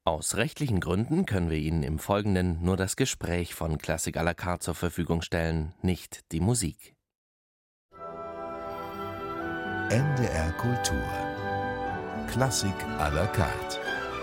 Aus rechtlichen Gründen können wir Ihnen im Folgenden nur das Gespräch von Klassik à la carte zur Verfügung stellen, nicht die Musik. NDR Kultur. Klassik à la carte.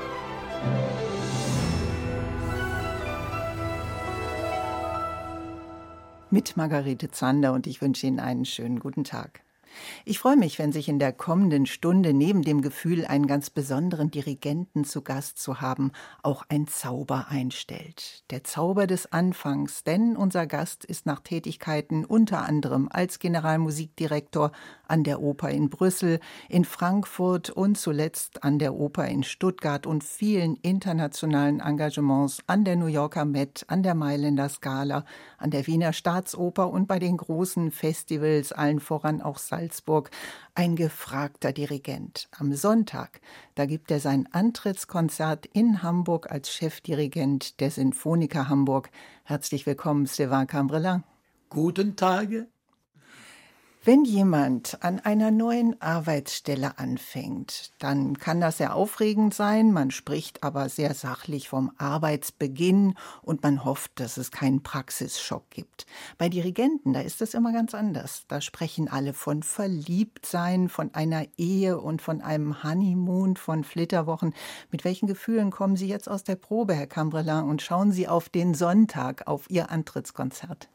Mit Margarete Zander und ich wünsche Ihnen einen schönen guten Tag. Ich freue mich, wenn sich in der kommenden Stunde neben dem Gefühl, einen ganz besonderen Dirigenten zu Gast zu haben, auch ein Zauber einstellt. Der Zauber des Anfangs, denn unser Gast ist nach Tätigkeiten unter anderem als Generalmusikdirektor an der Oper in Brüssel, in Frankfurt und zuletzt an der Oper in Stuttgart und vielen internationalen Engagements an der New Yorker Met, an der Mailänder Scala, an der Wiener Staatsoper und bei den großen Festivals, allen voran auch Salzburg, ein gefragter Dirigent. Am Sonntag, da gibt er sein Antrittskonzert in Hamburg als Chefdirigent der Sinfoniker Hamburg. Herzlich willkommen, Sylvain Cambrelin. Guten Tag. Wenn jemand an einer neuen Arbeitsstelle anfängt, dann kann das sehr aufregend sein. Man spricht aber sehr sachlich vom Arbeitsbeginn und man hofft, dass es keinen Praxisschock gibt. Bei Dirigenten, da ist es immer ganz anders. Da sprechen alle von Verliebtsein, von einer Ehe und von einem Honeymoon, von Flitterwochen. Mit welchen Gefühlen kommen Sie jetzt aus der Probe, Herr Cambrelin, und schauen Sie auf den Sonntag, auf Ihr Antrittskonzert?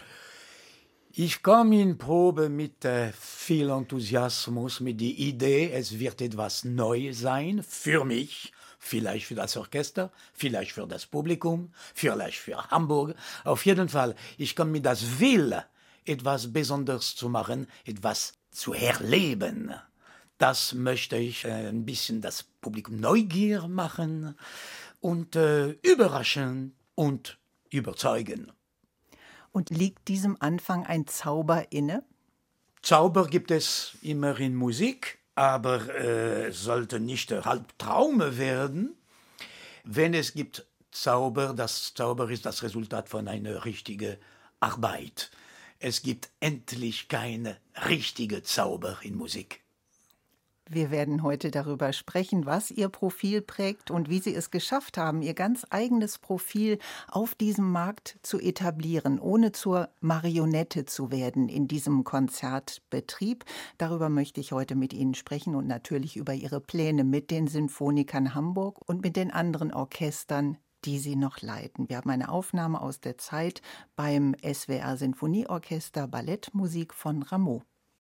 Ich komme in Probe mit viel Enthusiasmus, mit der Idee, es wird etwas Neues sein für mich, vielleicht für das Orchester, vielleicht für das Publikum, vielleicht für Hamburg. Auf jeden Fall, ich komme mit das Will, etwas Besonderes zu machen, etwas zu erleben. Das möchte ich ein bisschen das Publikum Neugier machen und überraschen und überzeugen. Und liegt diesem Anfang ein Zauber inne? Zauber gibt es immer in Musik, aber es sollte nicht Halbtraume werden. Wenn es gibt Zauber, das Zauber ist das Resultat von einer richtigen Arbeit. Es gibt endlich keine richtige Zauber in Musik. Wir werden heute darüber sprechen, was Ihr Profil prägt und wie Sie es geschafft haben, Ihr ganz eigenes Profil auf diesem Markt zu etablieren, ohne zur Marionette zu werden in diesem Konzertbetrieb. Darüber möchte ich heute mit Ihnen sprechen und natürlich über Ihre Pläne mit den Sinfonikern Hamburg und mit den anderen Orchestern, die Sie noch leiten. Wir haben eine Aufnahme aus der Zeit beim SWR Sinfonieorchester Ballettmusik von Rameau.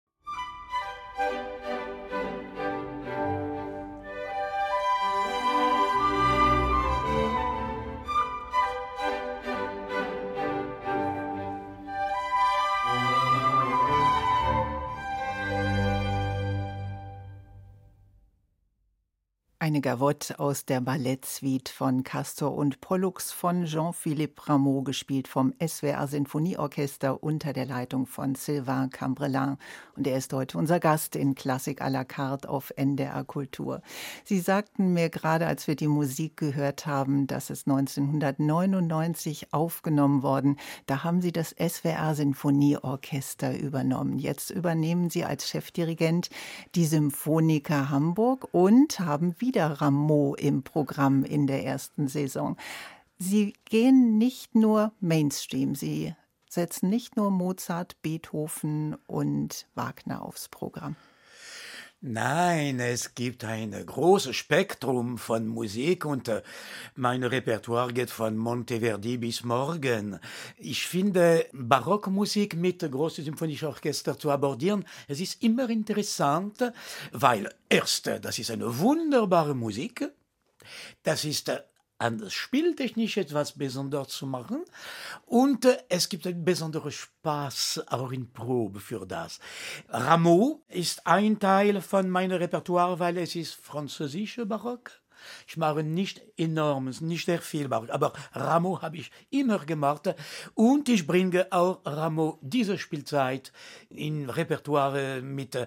Eine Gavotte aus der Ballettsuite von Castor und Pollux von Jean-Philippe Rameau, gespielt vom SWR Sinfonieorchester unter der Leitung von Sylvain Cambrelin. Und er ist heute unser Gast in Klassik à la carte auf NDR Kultur. Sie sagten mir gerade, als wir die Musik gehört haben, dass es 1999 aufgenommen worden. Da haben Sie das SWR Sinfonieorchester übernommen. Jetzt übernehmen Sie als Chefdirigent die Symphoniker Hamburg und haben wieder Rameau im Programm in der ersten Saison. Sie gehen nicht nur Mainstream, Sie setzen nicht nur Mozart, Beethoven und Wagner aufs Programm. Nein, es gibt ein großes Spektrum von Musik und mein Repertoire geht von Monteverdi bis morgen. Ich finde, Barockmusik mit großen symphonischen Orchester zu abordieren, es ist immer interessant, weil erst, das ist eine wunderbare Musik, das ist an das Spieltechnisch etwas Besonderes zu machen und es gibt einen besonderen Spaß auch in Probe für das. Rameau ist ein Teil von meinem Repertoire, weil es ist französische Barock. Ich mache nicht enorm, nicht sehr viel Barock, aber Rameau habe ich immer gemacht und ich bringe auch Rameau diese Spielzeit in Repertoire mit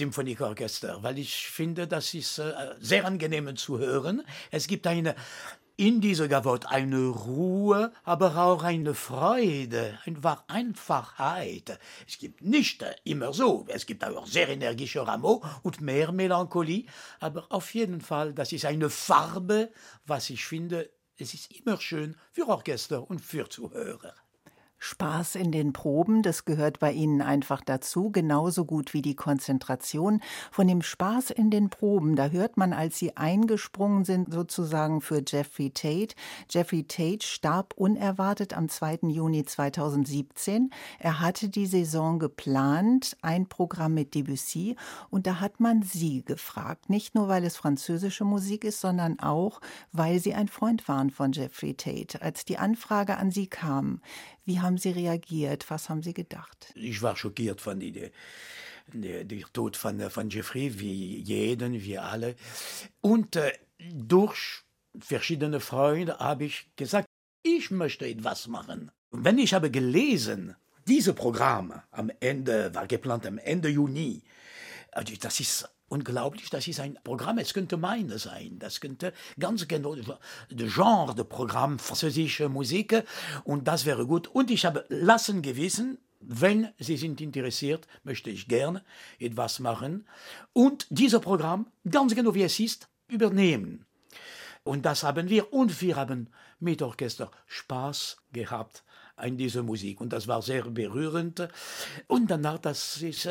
Symphonieorchester, weil ich finde, das ist sehr angenehm zu hören. Es gibt eine In dieser Gavotte eine Ruhe, aber auch eine Freude, eine Einfachheit. Es gibt nicht immer so, es gibt auch sehr energische Rameaux und mehr Melancholie, aber auf jeden Fall, das ist eine Farbe, was ich finde, es ist immer schön für Orchester und für Zuhörer. Spaß in den Proben, das gehört bei Ihnen einfach dazu, genauso gut wie die Konzentration. Von dem Spaß in den Proben, da hört man, als Sie eingesprungen sind, sozusagen für Jeffrey Tate. Jeffrey Tate starb unerwartet am 2. Juni 2017. Er hatte die Saison geplant, ein Programm mit Debussy, und da hat man Sie gefragt. Nicht nur, weil es französische Musik ist, sondern auch, weil Sie ein Freund waren von Jeffrey Tate. Als die Anfrage an Sie kam, wie haben Sie reagiert? Was haben Sie gedacht? Ich war schockiert von der Tod von Jeffrey, wie jeden, wie alle. Und durch verschiedene Freunde habe ich gesagt, ich möchte etwas machen. Und wenn ich habe gelesen, dieses Programm war geplant am Ende Juni, also das ist unglaublich, das ist ein Programm, es könnte meine sein, das könnte ganz genau das Genre de Programm, französische Musik, und das wäre gut. Und ich habe lassen gewissen, wenn Sie sind interessiert, möchte ich gerne etwas machen und dieses Programm, ganz genau wie es ist, übernehmen. Und das haben wir, und wir haben mit Orchester Spaß gehabt an dieser Musik, und das war sehr berührend. Und danach, das ist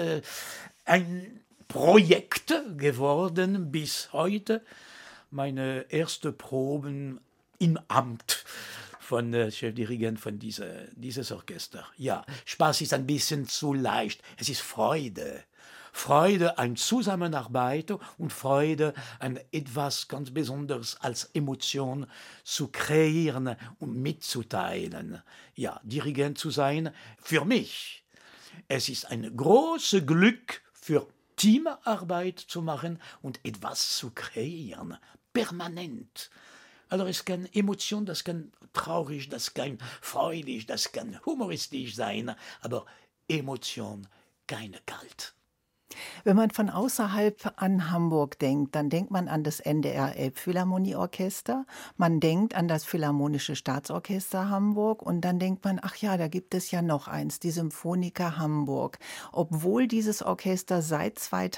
ein Projekt geworden bis heute. Meine erste Proben im Amt von Chefdirigent von dieses Orchester. Ja, Spaß ist ein bisschen zu leicht. Es ist Freude. Freude an Zusammenarbeit und Freude an etwas ganz Besonderes als Emotion zu kreieren und mitzuteilen. Ja, Dirigent zu sein, für mich. Es ist ein großes Glück für Teamarbeit zu machen und etwas zu kreieren, permanent. Also es kann Emotion, das kann traurig, das kann freudig, das kann humoristisch sein, aber Emotion, keine kalt. Wenn man von außerhalb an Hamburg denkt, dann denkt man an das NDR Elbphilharmonieorchester, man denkt an das Philharmonische Staatsorchester Hamburg und dann denkt man, ach ja, da gibt es ja noch eins, die Symphoniker Hamburg. Obwohl dieses Orchester seit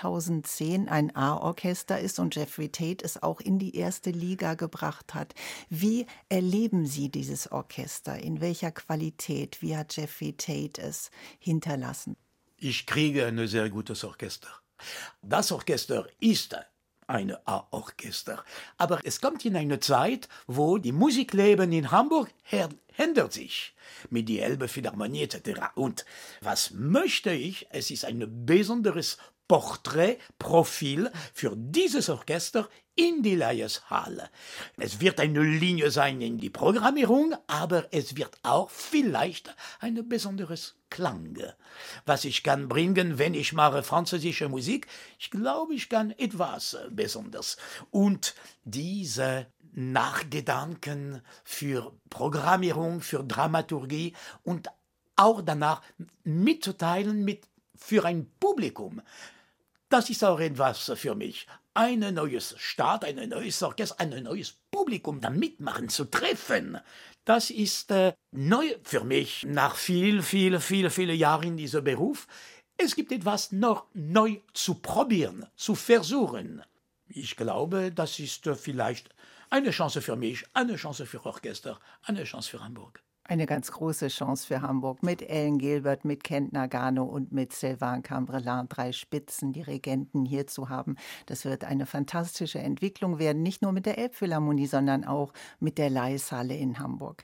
2010 ein A-Orchester ist und Jeffrey Tate es auch in die erste Liga gebracht hat. Wie erleben Sie dieses Orchester? In welcher Qualität? Wie hat Jeffrey Tate es hinterlassen? Ich kriege ein sehr gutes Orchester. Das Orchester ist ein A-Orchester. Aber es kommt in eine Zeit, wo die Musikleben in Hamburg ändert sich. Mit der Elbphilharmonie etc. Und was möchte ich? Es ist ein besonderes Porträtprofil für dieses Orchester in die Leiershalle. Es wird eine Linie sein in die Programmierung, aber es wird auch vielleicht ein besonderes Klang. Was ich kann bringen, wenn ich mache französische Musik, ich glaube, ich kann etwas Besonderes. Und diese Nachgedanken für Programmierung, für Dramaturgie und auch danach mitzuteilen für ein Publikum. Das ist auch etwas für mich. Ein neues Staat, ein neues Orchester, ein neues Publikum da mitmachen zu treffen. Das ist neu für mich nach viele Jahren in diesem Beruf. Es gibt etwas noch neu zu probieren, zu versuchen. Ich glaube, das ist vielleicht eine Chance für mich, eine Chance für Orchester, eine Chance für Hamburg. Eine ganz große Chance für Hamburg mit Ellen Gilbert, mit Kent Nagano und mit Sylvain Cambrelin, 3 Spitzendirigenten hier zu haben. Das wird eine fantastische Entwicklung werden, nicht nur mit der Elbphilharmonie, sondern auch mit der Leishalle in Hamburg.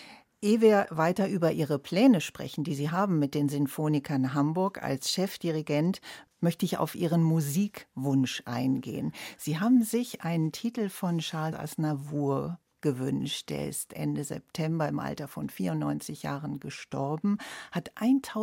Ehe wir weiter über Ihre Pläne sprechen, die Sie haben mit den Sinfonikern Hamburg als Chefdirigent, möchte ich auf Ihren Musikwunsch eingehen. Sie haben sich einen Titel von Charles Aznavour gewünscht. Der ist Ende September im Alter von 94 Jahren gestorben, hat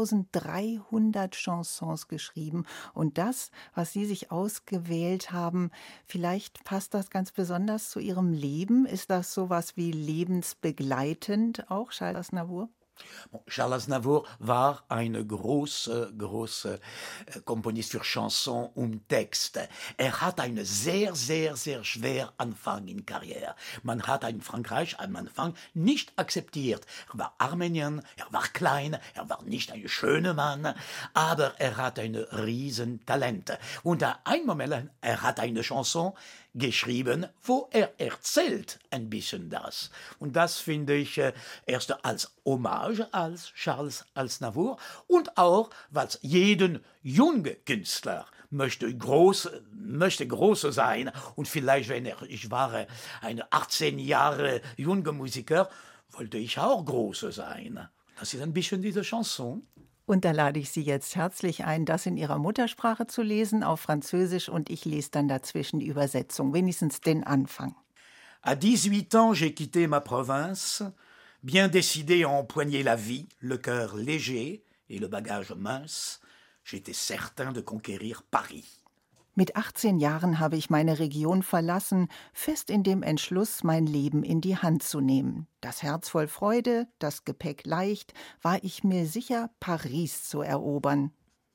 1300 Chansons geschrieben und das, was Sie sich ausgewählt haben, vielleicht passt das ganz besonders zu Ihrem Leben. Ist das sowas wie lebensbegleitend auch, Charles Aznavour? Charles Aznavour war eine große Komponist für Chanson und Text. Er hat einen sehr schwer Anfang in Karriere. Man hat in Frankreich am Anfang nicht akzeptiert. Er war Armenien, er war klein, er war nicht ein schöner Mann, aber er hat ein Riesentalent. Und ein Moment, er hat eine Chanson geschrieben, wo er erzählt ein bisschen das. Und das finde ich erst als Hommage als Charles Aznavour und auch, weil jeden jungen Künstler möchte groß sein und vielleicht, wenn ich war ein 18 Jahre junger Musiker, wollte ich auch groß sein. Das ist ein bisschen diese Chanson. Und da lade ich Sie jetzt herzlich ein, das in Ihrer Muttersprache zu lesen, auf Französisch, und ich lese dann dazwischen die Übersetzung, wenigstens den Anfang. À 18 ans, j'ai quitté ma province, bien décidé à empoigner la vie, le cœur léger et le bagage mince. J'étais certain de conquérir Paris. Mit 18 Jahren habe ich meine Region verlassen, fest in dem Entschluss, mein Leben in die Hand zu nehmen. Das Herz voll Freude, das Gepäck leicht, war ich mir sicher, Paris zu erobern.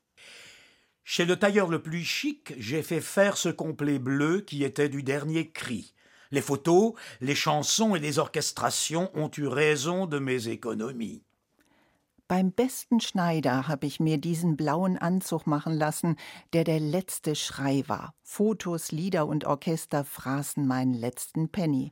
Chez le tailleur le plus chic, j'ai fait faire ce complet bleu qui était du dernier cri. Les photos, les chansons et les orchestrations ont eu raison de mes économies. Beim besten Schneider habe ich mir diesen blauen Anzug machen lassen, der letzte Schrei war. Fotos, Lieder und Orchester fraßen meinen letzten Penny.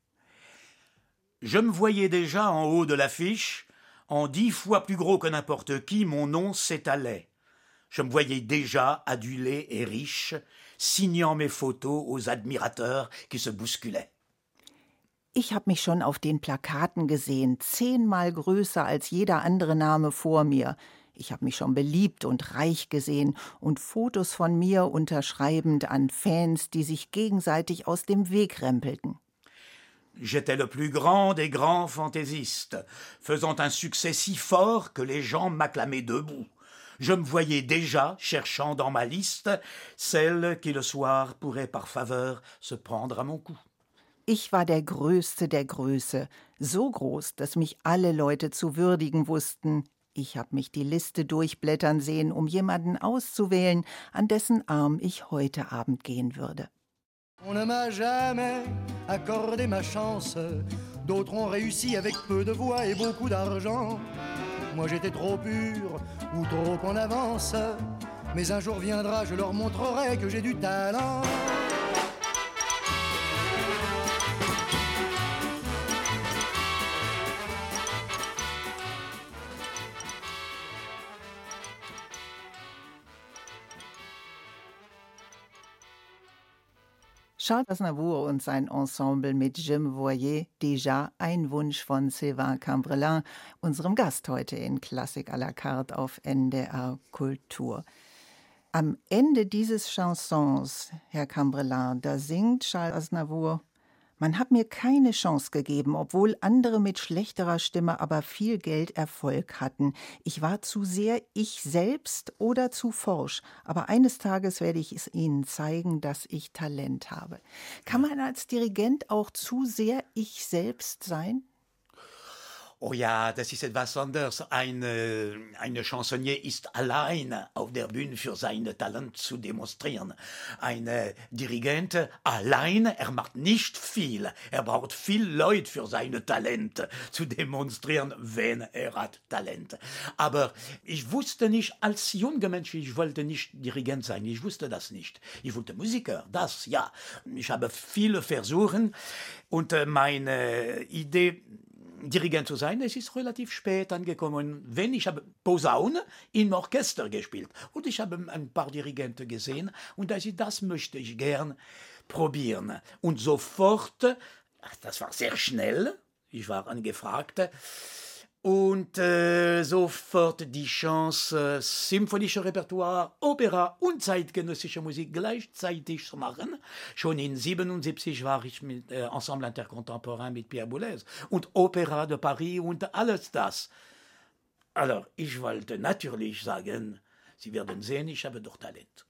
Je me voyais déjà en haut de l'affiche, en 10 fois plus gros que n'importe qui, mon nom s'étalait. Je me voyais déjà adulé et riche, signant mes photos aux admirateurs qui se bousculaient. Ich habe mich schon auf den Plakaten gesehen, 10-mal größer als jeder andere Name vor mir. Ich habe mich schon beliebt und reich gesehen und Fotos von mir unterschreibend an Fans, die sich gegenseitig aus dem Weg rempelten. J'étais le plus grand des grands fantaisistes, faisant un succès si fort que les gens m'acclamaient debout. Je me voyais déjà cherchant dans ma liste celle qui le soir pourrait par faveur se prendre à mon cou. Ich war der Größte der Größe, so groß, dass mich alle Leute zu würdigen wussten. Ich habe mich die Liste durchblättern sehen, um jemanden auszuwählen, an dessen Arm ich heute Abend gehen würde. On ne m'a jamais accordé ma chance. D'autres ont réussi avec peu de voix et beaucoup d'argent. Moi j'étais trop pur ou trop en avance. Mais un jour viendra, je leur montrerai que j'ai du talent. Charles Aznavour und sein Ensemble mit Je me voyais déjà, ein Wunsch von Sylvain Cambrelin, unserem Gast heute in Klassik à la carte auf NDR Kultur. Am Ende dieses Chansons, Herr Cambrelin, da singt Charles Aznavour: Man hat mir keine Chance gegeben, obwohl andere mit schlechterer Stimme, aber viel Geld Erfolg hatten. Ich war zu sehr ich selbst oder zu forsch. Aber eines Tages werde ich es Ihnen zeigen, dass ich Talent habe. Kann man als Dirigent auch zu sehr ich selbst sein? Oh ja, das ist etwas anderes. Eine Chansonnier ist allein auf der Bühne für sein Talent zu demonstrieren. Ein Dirigent allein, er macht nicht viel. Er braucht viel Leute für seine Talente zu demonstrieren, wenn er hat Talent. Aber ich wusste nicht, als junger Mensch, ich wollte nicht Dirigent sein. Ich wusste das nicht. Ich wollte Musiker, das, ja. Ich habe viele versuchen und meine Idee, Dirigent zu sein, es ist relativ spät angekommen. Ich habe Posaune im Orchester gespielt und ich habe ein paar Dirigenten gesehen und das möchte ich gern probieren. Und sofort, das war sehr schnell, ich war angefragt, und sofort die Chance, symphonische Repertoire, Opera und zeitgenössische Musik gleichzeitig zu machen. Schon in 1977 war ich mit Ensemble Intercontemporain mit Pierre Boulez und Opera de Paris und alles das. Also, ich wollte natürlich sagen, Sie werden sehen, ich habe doch Talent.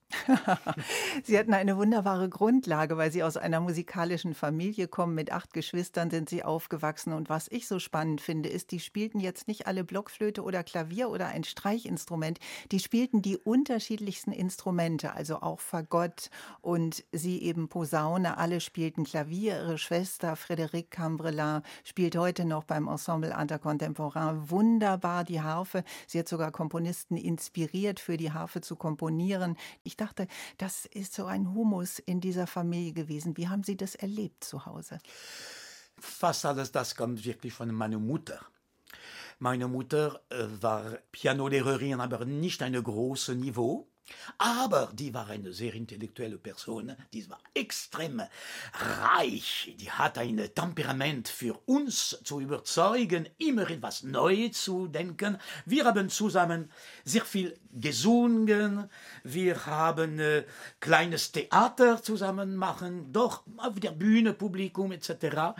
Sie hatten eine wunderbare Grundlage, weil Sie aus einer musikalischen Familie kommen. Mit 8 Geschwistern sind Sie aufgewachsen. Und was ich so spannend finde, ist, die spielten jetzt nicht alle Blockflöte oder Klavier oder ein Streichinstrument. Die spielten die unterschiedlichsten Instrumente, also auch Fagott und Sie eben Posaune. Alle spielten Klavier. Ihre Schwester Frédérique Cambrelin spielt heute noch beim Ensemble Intercontemporain wunderbar die Harfe. Sie hat sogar Komponisten inspiriert, für die Harfe zu komponieren. Ich dachte, das ist so ein Humus in dieser Familie gewesen. Wie haben Sie das erlebt zu Hause? Fast alles das kommt wirklich von meiner Mutter. Meine Mutter war Pianolehrerin, aber nicht ein großes Niveau. Aber die war eine sehr intellektuelle Person, die war extrem reich, die hat ein Temperament für uns zu überzeugen, immer etwas Neues zu denken. Wir haben zusammen sehr viel gesungen, wir haben kleines Theater zusammen machen, doch auf der Bühne, Publikum etc.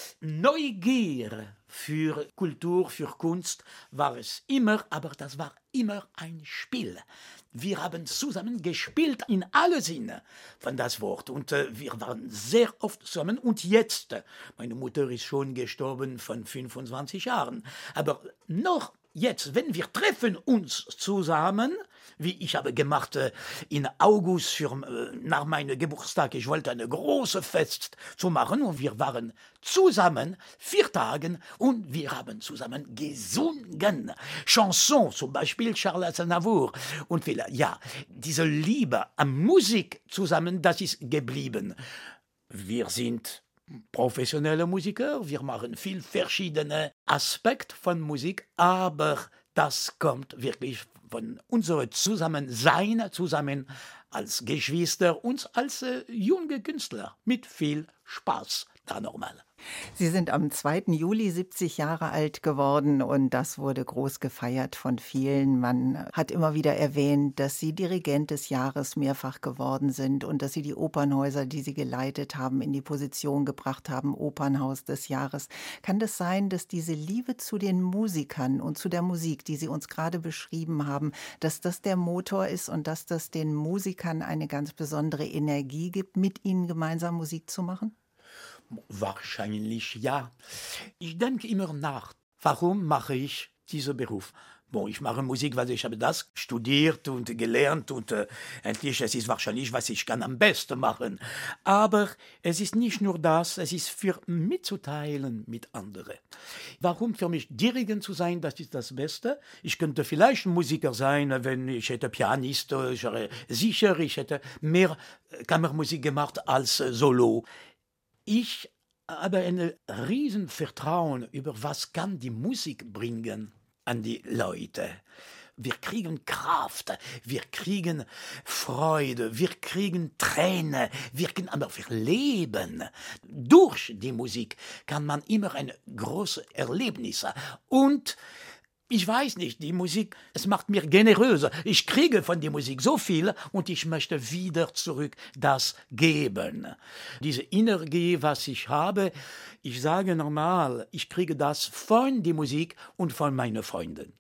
Neugier für Kultur, für Kunst war es immer, aber das war immer ein Spiel. Wir haben zusammen gespielt in alle Sinne von das Wort und wir waren sehr oft zusammen und jetzt, meine Mutter ist schon gestorben von 25 Jahren, aber noch jetzt, wenn wir treffen uns zusammen, wie ich habe gemacht in August nach meinem Geburtstag, ich wollte eine große Fest zu machen und wir waren zusammen 4 Tage und wir haben zusammen gesungen. Chansons, zum Beispiel Charles Aznavour und viele. Ja, diese Liebe an Musik zusammen, das ist geblieben. Wir sind professionelle Musiker, wir machen viel verschiedene Aspekte von Musik, aber das kommt wirklich von unserem Zusammensein, zusammen als Geschwister und als junge Künstler mit viel Spaß, da normal. Sie sind am 2. Juli 70 Jahre alt geworden und das wurde groß gefeiert von vielen. Man hat immer wieder erwähnt, dass Sie Dirigent des Jahres mehrfach geworden sind und dass Sie die Opernhäuser, die Sie geleitet haben, in die Position gebracht haben, Opernhaus des Jahres. Kann das sein, dass diese Liebe zu den Musikern und zu der Musik, die Sie uns gerade beschrieben haben, dass das der Motor ist und dass das den Musikern eine ganz besondere Energie gibt, mit ihnen gemeinsam Musik zu machen? Wahrscheinlich ja. Ich denke immer nach, warum mache ich diesen Beruf? Ich mache Musik, weil ich habe das studiert und gelernt und endlich, es ist wahrscheinlich, was ich kann am besten machen. Aber es ist nicht nur das, es ist für mitzuteilen mit anderen. Warum für mich Dirigent zu sein, das ist das Beste. Ich könnte vielleicht Musiker sein, wenn ich hätte Pianist, ich wäre sicher, ich hätte mehr Kammermusik gemacht als Solo. Ich habe ein Riesenvertrauen über was kann die Musik bringen an die Leute. Wir kriegen Kraft, wir kriegen Freude, wir kriegen Tränen, aber wir leben. Durch die Musik kann man immer ein großes Erlebnis und ich weiß nicht, die Musik, es macht mir generöser. Ich kriege von der Musik so viel und ich möchte wieder zurück das geben. Diese Energie, was ich habe, ich sage normal, ich kriege das von der Musik und von meinen Freunden.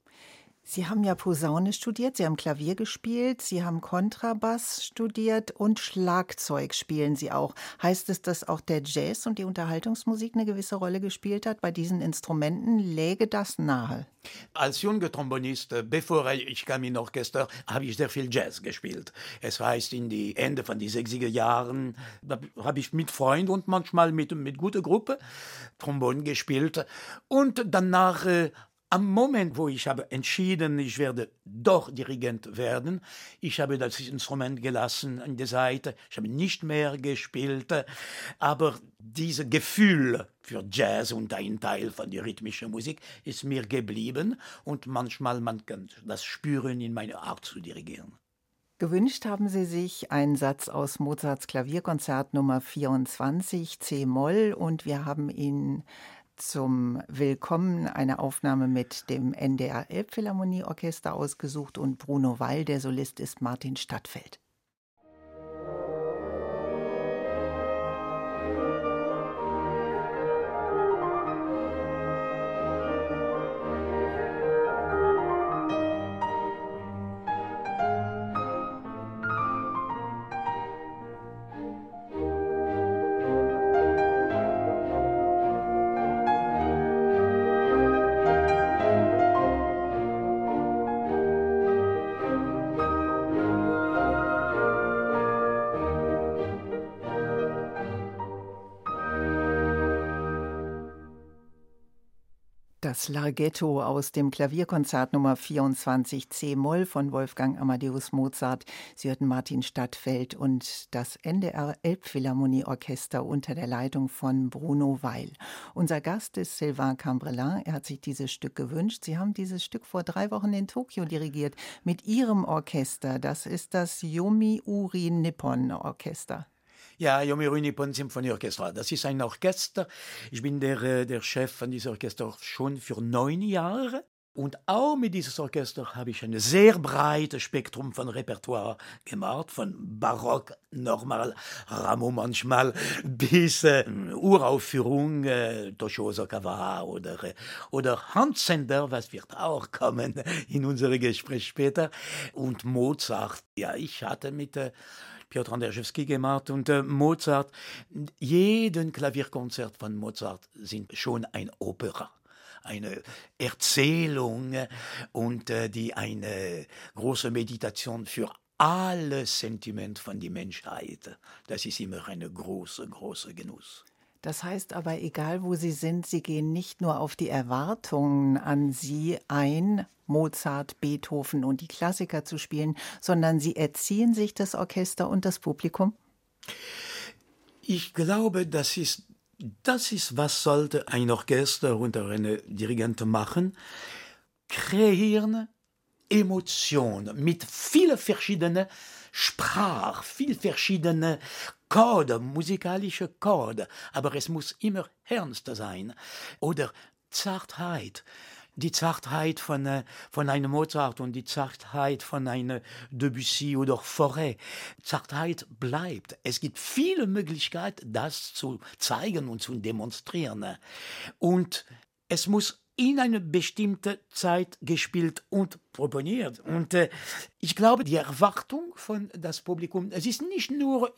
Sie haben ja Posaune studiert, Sie haben Klavier gespielt, Sie haben Kontrabass studiert und Schlagzeug spielen Sie auch. Heißt es, dass auch der Jazz und die Unterhaltungsmusik eine gewisse Rolle gespielt hat? Bei diesen Instrumenten läge das nahe. Als junger Trombonist, bevor ich kam in Orchester, habe ich sehr viel Jazz gespielt. Es heißt, in die Ende von den 60er Jahren habe ich mit Freunden und manchmal mit guter Gruppe Trombon gespielt. Und danach am Moment, wo ich habe entschieden, ich werde doch Dirigent werden, ich habe das Instrument gelassen an der Seite, ich habe nicht mehr gespielt, aber dieses Gefühl für Jazz und ein Teil von der rhythmischen Musik ist mir geblieben und manchmal man kann das spüren in meiner Art zu dirigieren. Gewünscht haben Sie sich einen Satz aus Mozarts Klavierkonzert Nummer 24, C-Moll, und wir haben Ihnen zum Willkommen eine Aufnahme mit dem NDR Elbphilharmonieorchester ausgesucht und Bruno Weil, der Solist, ist Martin Stadtfeld. Das Larghetto aus dem Klavierkonzert Nummer 24 C-Moll von Wolfgang Amadeus Mozart. Sie hörten Martin Stadtfeld und das NDR Elbphilharmonieorchester unter der Leitung von Bruno Weil. Unser Gast ist Sylvain Cambrelin. Er hat sich dieses Stück gewünscht. Sie haben dieses Stück vor 3 Wochen in Tokio dirigiert mit Ihrem Orchester. Das ist das Yomiuri Nippon Orchester. Ja, Yomiuri Nippon Symphonieorchester. Das ist ein Orchester. Ich bin der Chef von diesem Orchester schon für 9 Jahre. Und auch mit diesem Orchester habe ich ein sehr breites Spektrum von Repertoire gemacht, von Barock, normal, Rameau manchmal, bis Uraufführung, Toshio Sokawa oder Hans Zender, was wird auch kommen in unserem Gespräch später. Und Mozart, ja, ich hatte mit Piotr Anderszewski gemacht und Mozart. Jeden Klavierkonzert von Mozart sind schon ein Opera, eine Erzählung und die eine große Meditation für alle Sentiment von der Menschheit. Das ist immer eine große Genuss. Das heißt aber, egal wo Sie sind, Sie gehen nicht nur auf die Erwartungen an Sie ein, Mozart, Beethoven und die Klassiker zu spielen, sondern Sie erziehen sich das Orchester und das Publikum? Ich glaube, das ist, was sollte ein Orchester oder eine Dirigent machen? Kreieren Emotionen mit vielen verschiedenen Sprachen, viel verschiedene Chorde, musikalische Chorde, aber es muss immer ernst sein. Oder Zartheit. Die Zartheit von einem Mozart und die Zartheit von einem Debussy oder Fauré. Zartheit bleibt. Es gibt viele Möglichkeiten, das zu zeigen und zu demonstrieren. Und es muss in eine bestimmte Zeit gespielt und proponiert. Und ich glaube, die Erwartung von das Publikum, es ist nicht nur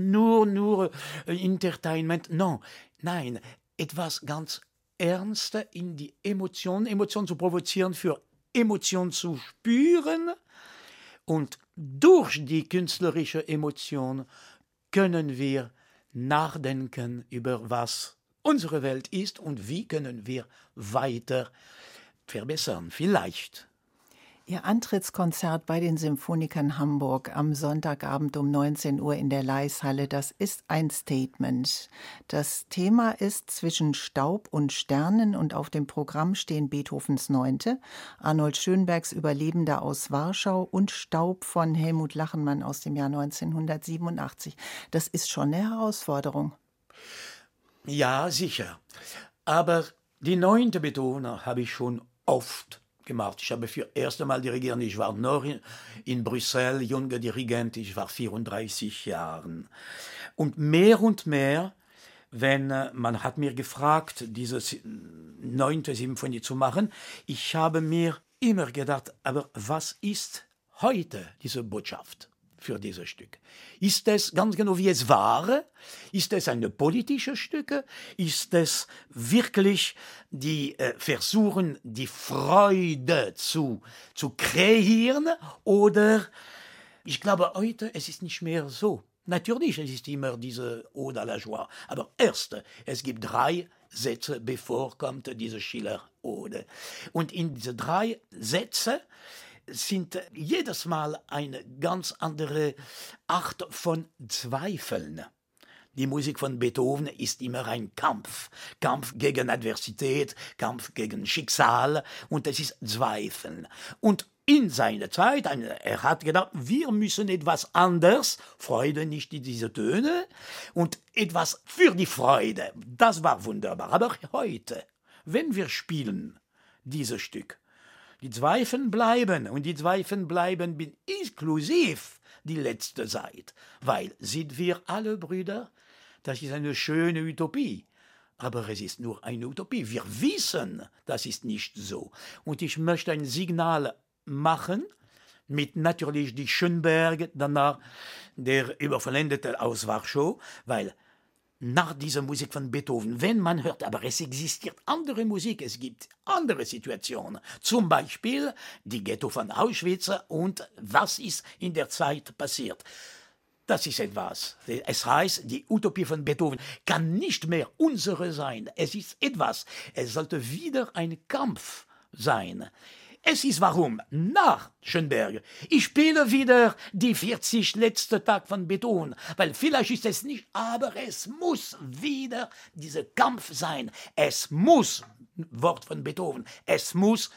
Entertainment, nein, etwas ganz Ernste in die Emotion zu provozieren, für Emotion zu spüren. Und durch die künstlerische Emotion können wir nachdenken über was unsere Welt ist und wie können wir weiter verbessern, vielleicht. Ihr Antrittskonzert bei den Symphonikern Hamburg am Sonntagabend um 19 Uhr in der Leishalle, das ist ein Statement. Das Thema ist zwischen Staub und Sternen und auf dem Programm stehen Beethovens 9., Arnold Schönbergs Überlebender aus Warschau und Staub von Helmut Lachenmann aus dem Jahr 1987. Das ist schon eine Herausforderung. Ja, sicher. Aber die 9. Beethoven habe ich schon oft gemacht. Ich habe für das erste Mal dirigiert. Ich war noch in Brüssel, junger Dirigent. Ich war 34 Jahre. Und mehr, wenn man hat mir gefragt, diese 9. Symphonie zu machen, ich habe mir immer gedacht, aber was ist heute diese Botschaft für dieses Stück? Ist es ganz genau wie es war? Ist es ein politisches Stück? Ist es wirklich die versuchen, die Freude zu kreieren? Oder ich glaube heute, es ist nicht mehr so. Natürlich, es ist immer diese Ode à la Joie. Aber erst, es gibt 3 Sätze, bevor kommt diese Schiller-Ode. Und in diese 3 Sätze sind jedes Mal eine ganz andere Art von Zweifeln. Die Musik von Beethoven ist immer ein Kampf gegen Adversität, Kampf gegen Schicksal, und es ist Zweifeln. Und in seiner Zeit, er hat gedacht, wir müssen etwas anders, Freude nicht in diese Töne, und etwas für die Freude. Das war wunderbar. Aber heute, wenn wir spielen dieses Stück, die Zweifel bleiben, und die Zweifel bleiben bin inklusiv die letzte Zeit, weil sind wir alle Brüder? Das ist eine schöne Utopie, aber es ist nur eine Utopie. Wir wissen, das ist nicht so. Und ich möchte ein Signal machen, mit natürlich die Schönberg, danach der Übervollendete aus Warschau, weil nach dieser Musik von Beethoven, wenn man hört, aber es existiert andere Musik, es gibt andere Situationen, zum Beispiel die Ghetto von Auschwitz und was ist in der Zeit passiert. Das ist etwas. Es heißt, die Utopie von Beethoven kann nicht mehr unsere sein. Es ist etwas. Es sollte wieder ein Kampf sein. Es ist warum, nach Schönberg, ich spiele wieder die 40 letzte Tag von Beethoven, weil vielleicht ist es nicht, aber es muss wieder dieser Kampf sein. Es muss, Wort von Beethoven, es muss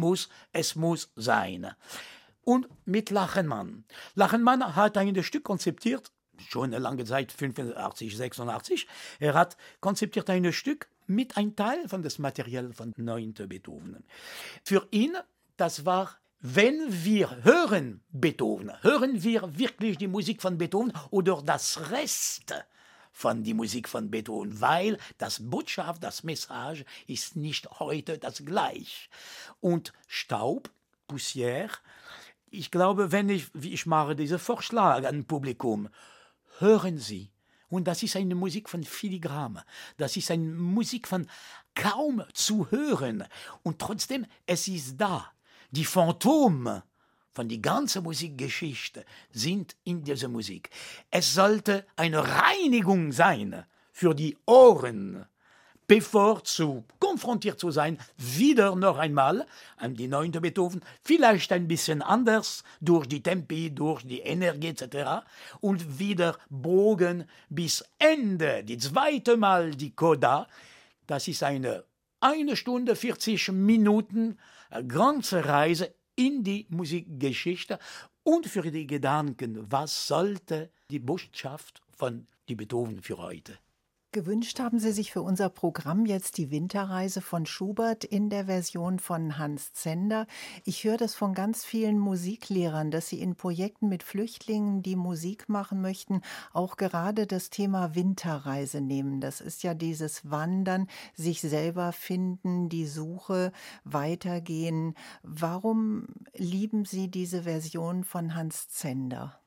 sein. Und mit Lachenmann. Lachenmann hat ein Stück konzipiert, schon eine lange Zeit, 85, 86. Er hat konzipiert ein Stück mit einem Teil von das Material von 9. Beethoven. Für ihn, das war, wenn wir hören Beethoven, hören wir wirklich die Musik von Beethoven oder das Rest von die Musik von Beethoven, weil das Botschaft, das Message ist nicht heute das gleich. Und Staub, Poussière, ich glaube, wie ich mache diesen Vorschlag an Publikum, hören Sie. Und das ist eine Musik von Filigrane. Das ist eine Musik von kaum zu hören. Und trotzdem, es ist da. Die Phantome von der ganzen Musikgeschichte sind in dieser Musik. Es sollte eine Reinigung sein für die Ohren, bevor zu konfrontiert zu sein, wieder noch einmal an die 9. Beethoven, vielleicht ein bisschen anders, durch die Tempi, durch die Energie etc. und wieder Bogen bis Ende, die zweite Mal die Coda. Das ist eine Stunde, 40 Minuten, eine ganze Reise in die Musikgeschichte und für die Gedanken, was sollte die Botschaft von die Beethoven für heute. Gewünscht haben Sie sich für unser Programm jetzt die Winterreise von Schubert in der Version von Hans Zender. Ich höre das von ganz vielen Musiklehrern, dass sie in Projekten mit Flüchtlingen, die Musik machen möchten, auch gerade das Thema Winterreise nehmen. Das ist ja dieses Wandern, sich selber finden, die Suche, weitergehen. Warum lieben Sie diese Version von Hans Zender?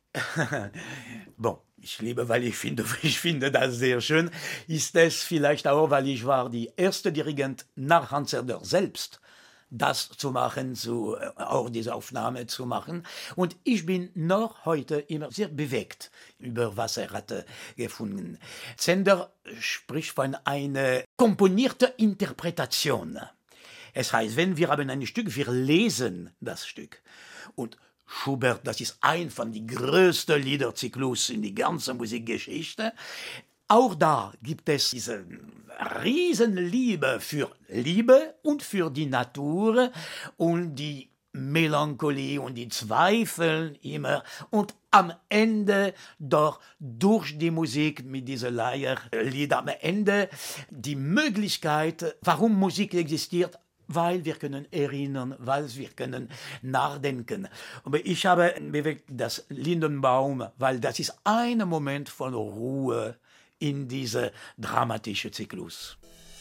Bon, ich liebe, weil ich finde das sehr schön. Ist es vielleicht auch, weil ich war die erste Dirigent nach Hans Zender selbst, das zu machen, auch diese Aufnahme zu machen. Und ich bin noch heute immer sehr bewegt über was er hatte gefunden. Zender spricht von einer komponierten Interpretation. Es heißt, wenn wir haben ein Stück, wir lesen das Stück. Und Schubert, das ist ein von den größten Liederzyklus in die ganze Musikgeschichte. Auch da gibt es diese Riesenliebe für Liebe und für die Natur und die Melancholie und die Zweifel immer. Und am Ende doch durch die Musik mit diesen Leierlieder, am Ende die Möglichkeit, warum Musik existiert, weil wir können erinnern, weil wir können nachdenken. Aber ich habe bewegt das Lindenbaum, weil das ist ein Moment von Ruhe in diese dramatische Zyklus.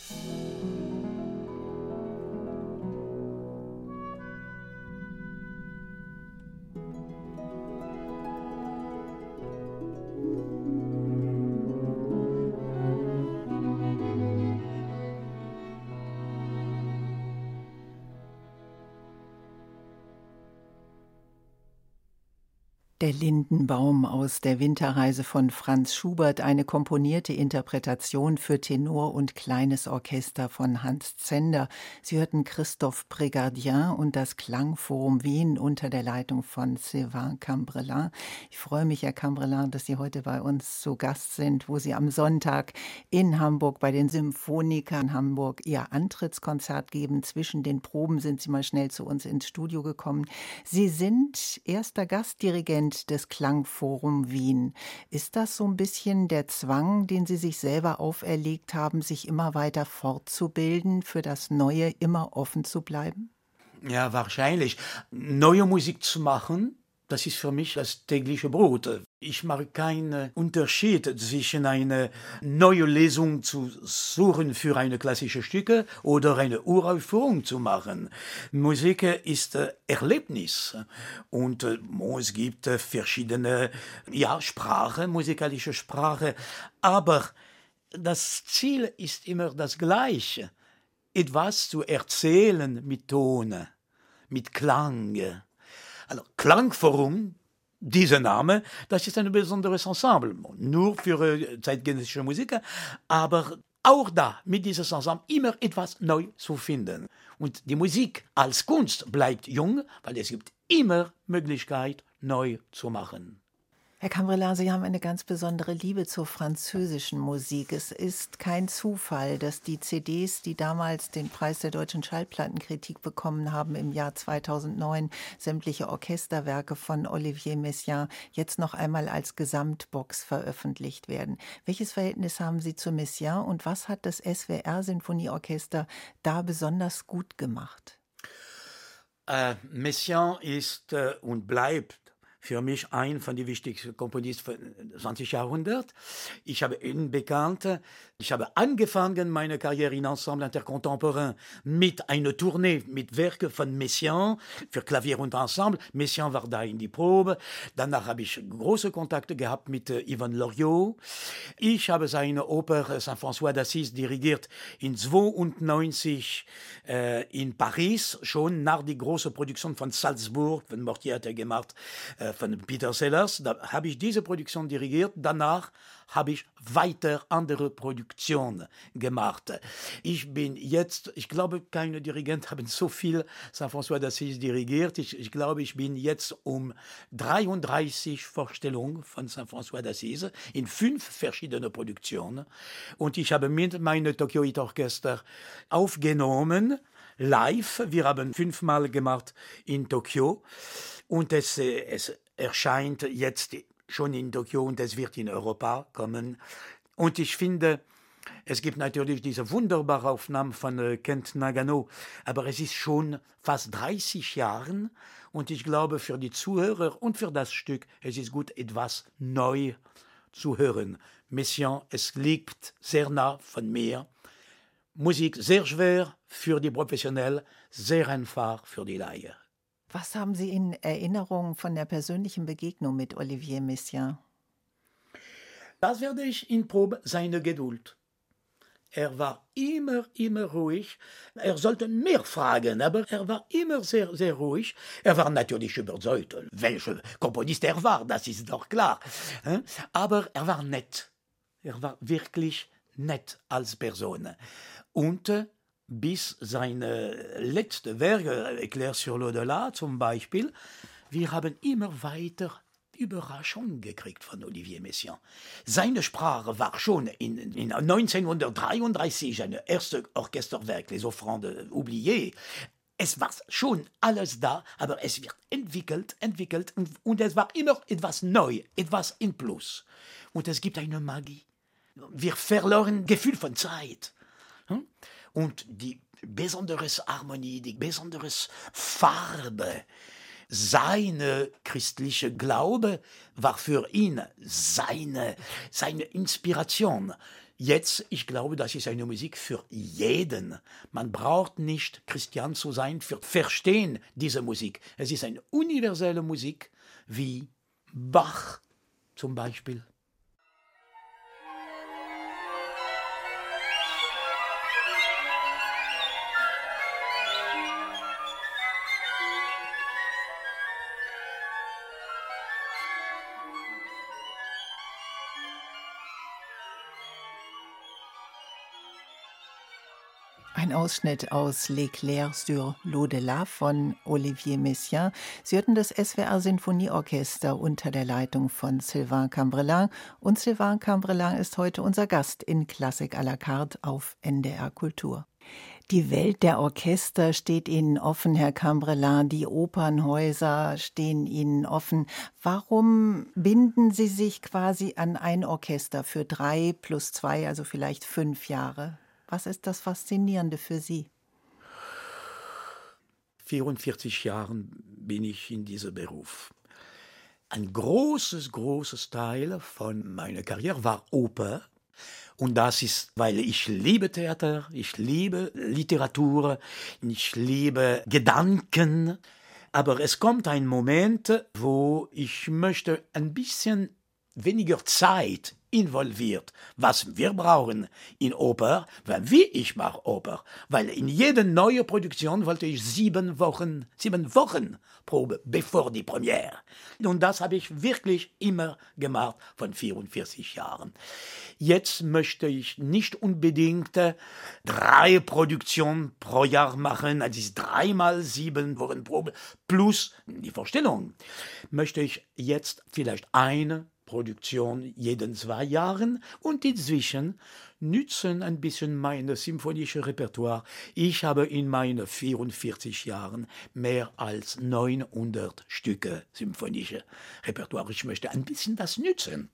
Der Lindenbaum aus der Winterreise von Franz Schubert, eine komponierte Interpretation für Tenor und kleines Orchester von Hans Zender. Sie hörten Christophe Prégardien und das Klangforum Wien unter der Leitung von Sylvain Cambrelin. Ich freue mich, Herr Cambrelin, dass Sie heute bei uns zu Gast sind, wo Sie am Sonntag in Hamburg bei den Symphonikern Hamburg Ihr Antrittskonzert geben. Zwischen den Proben sind Sie mal schnell zu uns ins Studio gekommen. Sie sind erster Gastdirigent des Klangforum Wien. Ist das so ein bisschen der Zwang, den Sie sich selber auferlegt haben, sich immer weiter fortzubilden, für das Neue immer offen zu bleiben? Ja, wahrscheinlich. Neue Musik zu machen, das ist für mich das tägliche Brot. Ich mache keinen Unterschied zwischen eine neue Lesung zu suchen für eine klassische Stücke oder eine Uraufführung zu machen. Musik ist Erlebnis und es gibt verschiedene Sprachen, musikalische Sprache, aber das Ziel ist immer das gleiche. Etwas zu erzählen mit Ton, mit Klang. Also Klangforum, dieser Name, das ist ein besonderes Ensemble, nur für zeitgenössische Musiker, aber auch da mit diesem Ensemble immer etwas neu zu finden. Und die Musik als Kunst bleibt jung, weil es gibt immer Möglichkeit, neu zu machen. Herr Cambrelan, Sie haben eine ganz besondere Liebe zur französischen Musik. Es ist kein Zufall, dass die CDs, die damals den Preis der deutschen Schallplattenkritik bekommen haben im Jahr 2009, sämtliche Orchesterwerke von Olivier Messiaen, jetzt noch einmal als Gesamtbox veröffentlicht werden. Welches Verhältnis haben Sie zu Messiaen und was hat das SWR-Sinfonieorchester da besonders gut gemacht? Messiaen ist und bleibt für mich ein von den wichtigsten Komponisten des 20. Jahrhunderts. Ich habe ihn bekannt. Ich habe angefangen meine Karriere in Ensemble Intercontemporain mit einer Tournee mit Werken von Messiaen für Klavier und Ensemble. Messiaen war da in die Probe. Danach habe ich große Kontakte gehabt mit Yvonne Loriot. Ich habe seine Oper Saint-François d'Assise dirigiert in 1992 in Paris, schon nach der großen Produktion von Salzburg, von Mortier hat er gemacht, von Peter Sellers. Da habe ich diese Produktion dirigiert. Danach habe ich weiter andere Produktionen gemacht. Ich bin jetzt, ich glaube, keine Dirigenten haben so viel Saint-François d'Assise dirigiert. Ich glaube, ich bin jetzt 33 Vorstellungen von Saint-François d'Assise in 5 verschiedene Produktionen. Und ich habe mit meinem Tokyo It Orchester aufgenommen, live. Wir haben 5-mal gemacht in Tokio. Und es erscheint jetzt schon in Tokio und es wird in Europa kommen. Und ich finde, es gibt natürlich diese wunderbare Aufnahme von Kent Nagano, aber es ist schon fast 30 Jahre und ich glaube für die Zuhörer und für das Stück, es ist gut, etwas neu zu hören. Messiaen, es liegt sehr nah von mir. Musik sehr schwer für die Professionellen, sehr einfach für die Laien. Was haben Sie in Erinnerung von der persönlichen Begegnung mit Olivier Messiaen? Das werde ich in Probe, seine Geduld. Er war immer ruhig. Er sollte mehr fragen, aber er war immer sehr, sehr ruhig. Er war natürlich überzeugt, welcher Komponist er war, das ist doch klar. Aber er war nett. Er war wirklich nett als Person. Und bis seine letzte Werke, Éclair sur l'au-delà zum Beispiel, wir haben immer weiter Überraschungen gekriegt von Olivier Messiaen. Seine Sprache war schon in 1933 ein erstes Orchesterwerk, Les Offrandes oubliées. Es war schon alles da, aber es wird entwickelt und es war immer etwas neu, etwas in Plus. Und es gibt eine Magie. Wir verloren Gefühl von Zeit. Und die besondere Harmonie, die besondere Farbe, seine christliche Glaube war für ihn seine Inspiration. Jetzt, ich glaube, das ist eine Musik für jeden. Man braucht nicht Christian zu sein, für verstehen diese Musik. Es ist eine universelle Musik, wie Bach zum Beispiel. Ein Ausschnitt aus L'Éclair sur l'au-delà von Olivier Messiaen. Sie hörten das SWR-Sinfonieorchester unter der Leitung von Sylvain Cambrelan. Und Sylvain Cambrelan ist heute unser Gast in Klassik à la carte auf NDR Kultur. Die Welt der Orchester steht Ihnen offen, Herr Cambrelan. Die Opernhäuser stehen Ihnen offen. Warum binden Sie sich quasi an ein Orchester für 3 plus 2, also vielleicht 5 Jahre? Was ist das Faszinierende für Sie? 44 Jahren bin ich in diesem Beruf. Ein großes Teil von meiner Karriere war Oper. Und das ist, weil ich liebe Theater, ich liebe Literatur, ich liebe Gedanken. Aber es kommt ein Moment, wo ich möchte ein bisschen weniger Zeit involviert. Was wir brauchen in Oper, wie ich mache Oper, weil in jeder neuen Produktion wollte ich 7 Wochen Probe, bevor die Premiere. Und das habe ich wirklich immer gemacht von 44 Jahren. Jetzt möchte ich nicht unbedingt 3 Produktionen pro Jahr machen, das ist 3 mal 7 Wochen Probe, plus die Vorstellung. Möchte ich jetzt vielleicht eine Produktion jeden 2 Jahren und inzwischen nützen ein bisschen meine symphonische Repertoire. Ich habe in meinen 44 Jahren mehr als 900 Stücke symphonische Repertoire. Ich möchte ein bisschen das nützen.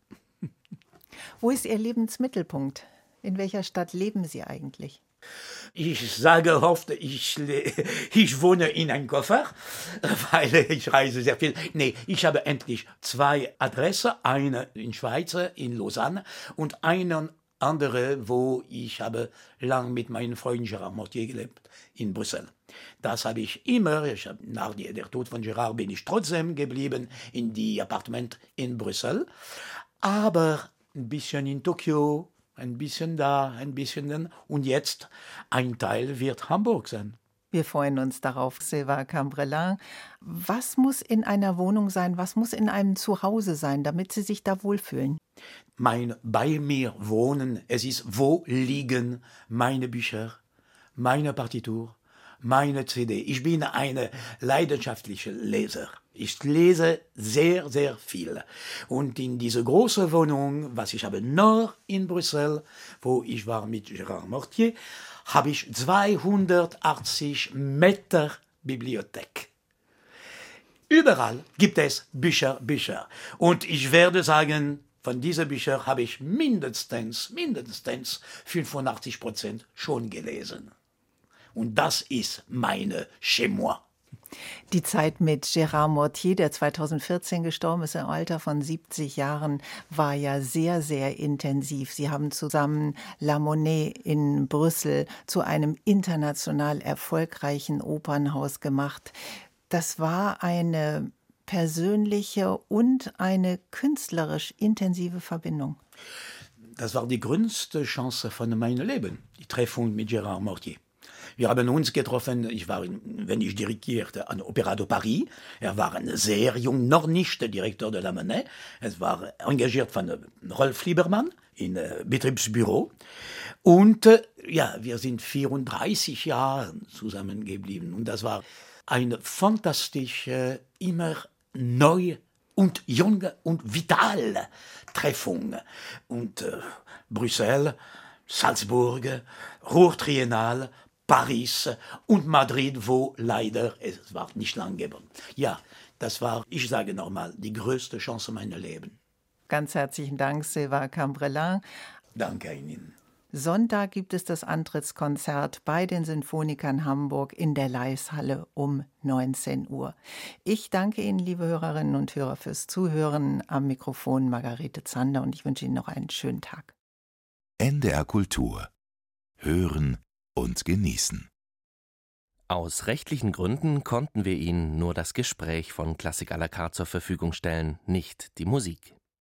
Wo ist Ihr Lebensmittelpunkt? In welcher Stadt leben Sie eigentlich? Ich sage oft, ich wohne in einem Koffer, weil ich reise sehr viel. Nee, ich habe endlich 2 Adressen, eine in Schweiz, in Lausanne, und eine andere, wo ich habe lang mit meinem Freund Gérard Mortier gelebt, in Brüssel. Das habe ich immer, nach der Tod von Gérard bin ich trotzdem geblieben in die Appartement in Brüssel, aber ein bisschen in Tokio, ein bisschen da, ein bisschen dann. Und jetzt, ein Teil wird Hamburg sein. Wir freuen uns darauf, Sylvain Cambrelin. Was muss in einer Wohnung sein, was muss in einem Zuhause sein, damit Sie sich da wohlfühlen? Mein bei mir wohnen, es ist, wo liegen meine Bücher, meine Partitur, meine CD. Ich bin ein leidenschaftlicher Leser. Ich lese sehr, sehr viel. Und in diese große Wohnung, was ich habe noch in Brüssel, wo ich war mit Gérard Mortier, habe ich 280 Meter Bibliothek. Überall gibt es Bücher. Und ich werde sagen, von diesen Büchern habe ich mindestens 85% schon gelesen. Und das ist meine Chez moi. Die Zeit mit Gérard Mortier, der 2014 gestorben ist im Alter von 70 Jahren, war ja sehr, sehr intensiv. Sie haben zusammen La Monnaie in Brüssel zu einem international erfolgreichen Opernhaus gemacht. Das war eine persönliche und eine künstlerisch intensive Verbindung. Das war die größte Chance von meinem Leben, die Treffung mit Gérard Mortier. Wir haben uns getroffen, wenn ich dirigierte, an Opéra de Paris. Er war sehr jung, noch nicht der Direktor de La Monnaie. Er war engagiert von Rolf Liebermann in Betriebsbüro. Und wir sind 34 Jahre zusammengeblieben. Und das war eine fantastische, immer neue und junge und vitale Treffung. Und Brüssel, Salzburg, Ruhr-Triennale, Paris und Madrid, wo leider, es war nicht lang geblieben. Ja, das war, ich sage nochmal, die größte Chance meines Lebens. Ganz herzlichen Dank, Sylvain Cambrelin. Danke Ihnen. Sonntag gibt es das Antrittskonzert bei den Sinfonikern Hamburg in der Laishalle um 19 Uhr. Ich danke Ihnen, liebe Hörerinnen und Hörer, fürs Zuhören. Am Mikrofon Margarete Zander und ich wünsche Ihnen noch einen schönen Tag. NDR Kultur. Hören und genießen. Aus rechtlichen Gründen konnten wir Ihnen nur das Gespräch von Klassik à la carte zur Verfügung stellen, nicht die Musik.